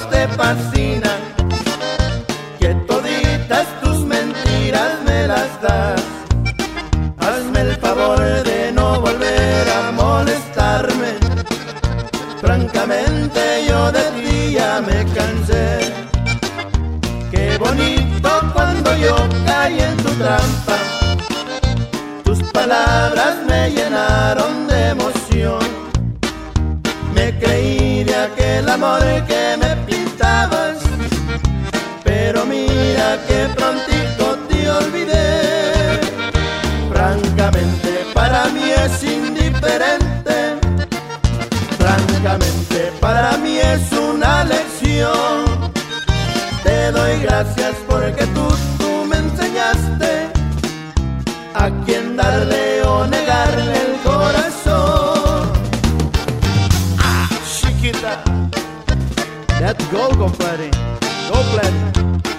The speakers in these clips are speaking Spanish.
te fascinan, que toditas tus mentiras me las das. Hazme el favor de no volver a molestarme. Francamente yo de ti ya me cansé. Qué bonito cuando yo caí en tu trampa. Tus palabras me llenaron de emoción. Me creí de aquel amor que me pintabas, pero mira que prontito te olvidé. Francamente para mí es indiferente. Francamente para mí es una lección. Te doy gracias porque tú me enseñaste a quién darle o negarle el corazón. Ah, chiquita, let's go, compadre. Go, play.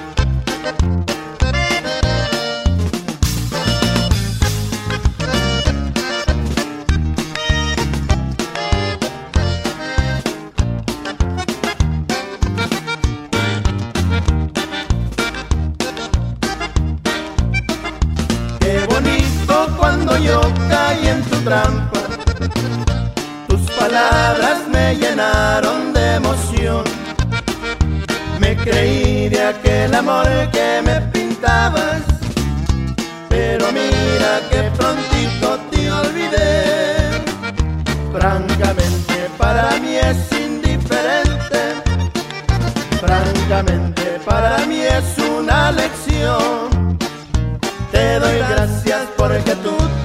Cuando yo caí en tu trampa, tus palabras me llenaron de emoción. Me creí de aquel amor que me pintabas, pero mira que prontito te olvidé. Francamente para mí es indiferente. Francamente para mí es una lección. Te doy gracias porque tú